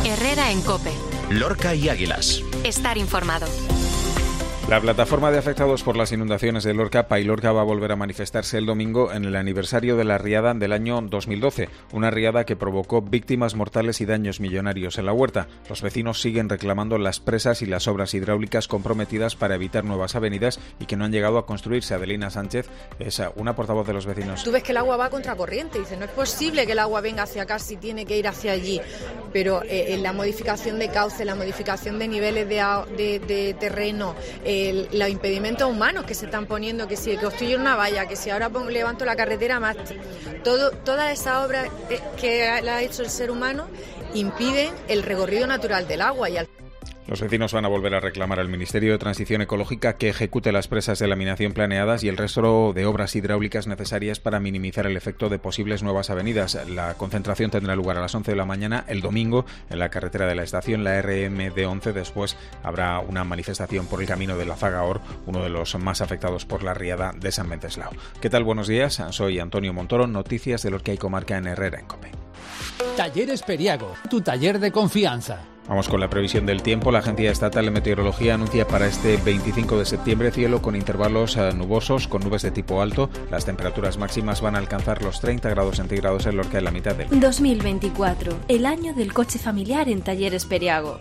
Herrera en COPE. Lorca y Águilas. Estar informado. La plataforma de afectados por las inundaciones de Lorca, Pailorca, va a volver a manifestarse el domingo en el aniversario de la riada del año 2012, una riada que provocó víctimas mortales y daños millonarios en la huerta. Los vecinos siguen reclamando las presas y las obras hidráulicas comprometidas para evitar nuevas avenidas y que no han llegado a construirse. Adelina Sánchez es una portavoz de los vecinos. Tú ves que el agua va a contracorriente, dice, no es posible que el agua venga hacia acá si tiene que ir hacia allí, pero en la modificación de cauce, la modificación de niveles de terreno, los impedimentos humanos que se están poniendo, que si construyo una valla, que si ahora levanto la carretera más, todas esas obras que ha hecho el ser humano impiden el recorrido natural del agua y Los vecinos van a volver a reclamar al Ministerio de Transición Ecológica que ejecute las presas de laminación planeadas y el resto de obras hidráulicas necesarias para minimizar el efecto de posibles nuevas avenidas. La concentración tendrá lugar a las 11 de la mañana el domingo en la carretera de la estación, la RMD11. Después habrá una manifestación por el camino de la Zagaor, uno de los más afectados por la riada de San Venceslao. ¿Qué tal? Buenos días. Soy Antonio Montoro. Noticias de Lorca y Comarca en Herrera en COPE. Talleres Periago, tu taller de confianza. Vamos con la previsión del tiempo. La Agencia Estatal de Meteorología anuncia para este 25 de septiembre cielo con intervalos nubosos, con nubes de tipo alto. Las temperaturas máximas van a alcanzar los 30 grados centígrados en Lorca en la mitad del 2024, el año del coche familiar en Talleres Periago.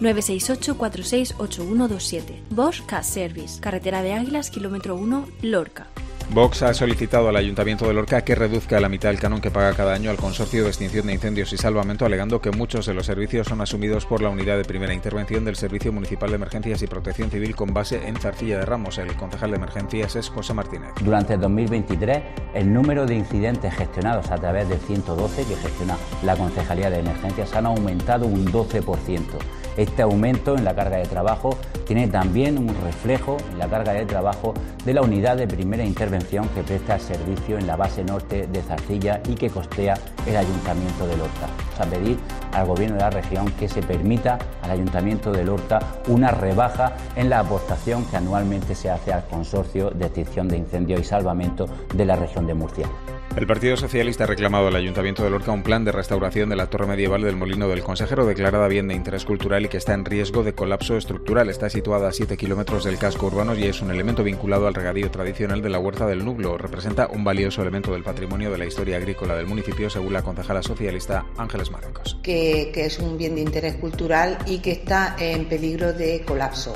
968-468127. Bosch Car Service, carretera de Águilas, kilómetro 1, Lorca. Vox ha solicitado al Ayuntamiento de Lorca que reduzca la mitad del canon que paga cada año al Consorcio de Extinción de Incendios y Salvamento, alegando que muchos de los servicios son asumidos por la Unidad de Primera Intervención del Servicio Municipal de Emergencias y Protección Civil con base en Zarcilla de Ramos. El concejal de Emergencias es José Martínez. Durante el 2023, el número de incidentes gestionados a través del 112, que gestiona la Concejalía de Emergencias, han aumentado un 12%. Este aumento en la carga de trabajo tiene también un reflejo en la carga de trabajo de la Unidad de Primera Intervención que presta servicio en la base norte de Zarcilla y que costea el Ayuntamiento de Lorca. Vamos a pedir al Gobierno de la región que se permita al Ayuntamiento de Lorca una rebaja en la aportación que anualmente se hace al Consorcio de Extinción de Incendios y Salvamento de la región de Murcia. El Partido Socialista ha reclamado al Ayuntamiento de Lorca un plan de restauración de la torre medieval del Molino del Consejero, declarada bien de interés cultural y que está en riesgo de colapso estructural. Está situada a 7 kilómetros del casco urbano y es un elemento vinculado al regadío tradicional de la Huerta del Nublo. Representa un valioso elemento del patrimonio de la historia agrícola del municipio, según la concejala socialista Ángeles Marruecos. Que es un bien de interés cultural y que está en peligro de colapso.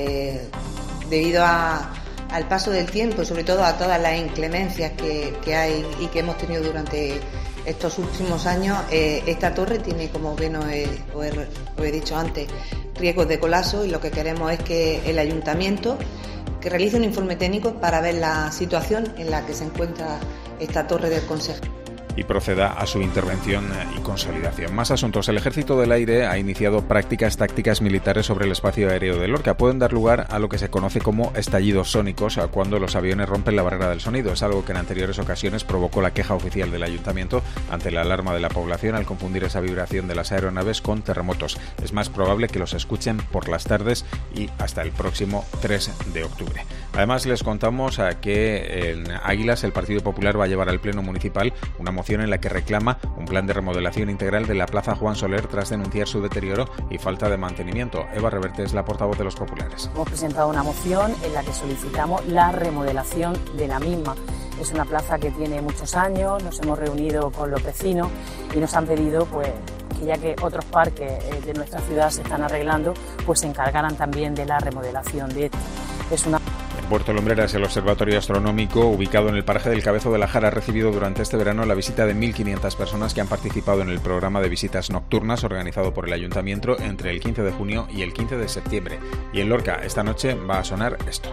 Debido al paso del tiempo y sobre todo a todas las inclemencias que hay y que hemos tenido durante estos últimos años, esta torre tiene, como bien os he dicho antes, riesgos de colapso, y lo que queremos es que el Ayuntamiento que realice un informe técnico para ver la situación en la que se encuentra esta torre del Consejo y proceda a su intervención y consolidación. Más asuntos. El Ejército del Aire ha iniciado prácticas tácticas militares sobre el espacio aéreo de Lorca. Pueden dar lugar a lo que se conoce como estallidos sónicos, cuando los aviones rompen la barrera del sonido. Es algo que en anteriores ocasiones provocó la queja oficial del Ayuntamiento ante la alarma de la población al confundir esa vibración de las aeronaves con terremotos. Es más probable que los escuchen por las tardes y hasta el próximo 3 de octubre. Además, les contamos que en Águilas el Partido Popular va a llevar al Pleno Municipal una moción en la que reclama un plan de remodelación integral de la Plaza Juan Soler tras denunciar su deterioro y falta de mantenimiento. Eva Reverte es la portavoz de los populares. Hemos presentado una moción en la que solicitamos la remodelación de la misma. Es una plaza que tiene muchos años, nos hemos reunido con los vecinos y nos han pedido que ya que otros parques de nuestra ciudad se están arreglando, pues se encargaran también de la remodelación de este. En Puerto Lumbreras, el Observatorio Astronómico, ubicado en el paraje del Cabezo de la Jara, ha recibido durante este verano la visita de 1.500 personas que han participado en el programa de visitas nocturnas organizado por el Ayuntamiento entre el 15 de junio y el 15 de septiembre. Y en Lorca, esta noche va a sonar esto.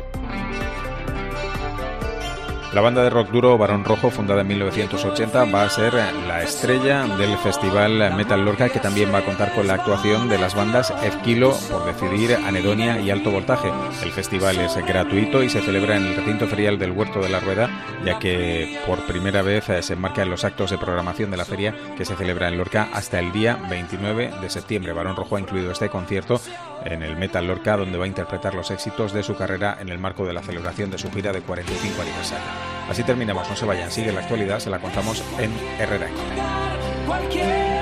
La banda de rock duro Barón Rojo, fundada en 1980, va a ser la estrella del Festival Metal Lorca, que también va a contar con la actuación de las bandas Ezquilo, Por Decidir, Anedonia y Alto Voltaje. El festival es gratuito y se celebra en el recinto ferial del Huerto de la Rueda, ya que por primera vez se enmarca en los actos de programación de la feria que se celebra en Lorca hasta el día 29 de septiembre. Barón Rojo ha incluido este concierto en el Metal Lorca, donde va a interpretar los éxitos de su carrera en el marco de la celebración de su gira de 45 aniversario. Así terminamos, no se vayan, sigue la actualidad, se la contamos en Herrera en COPE.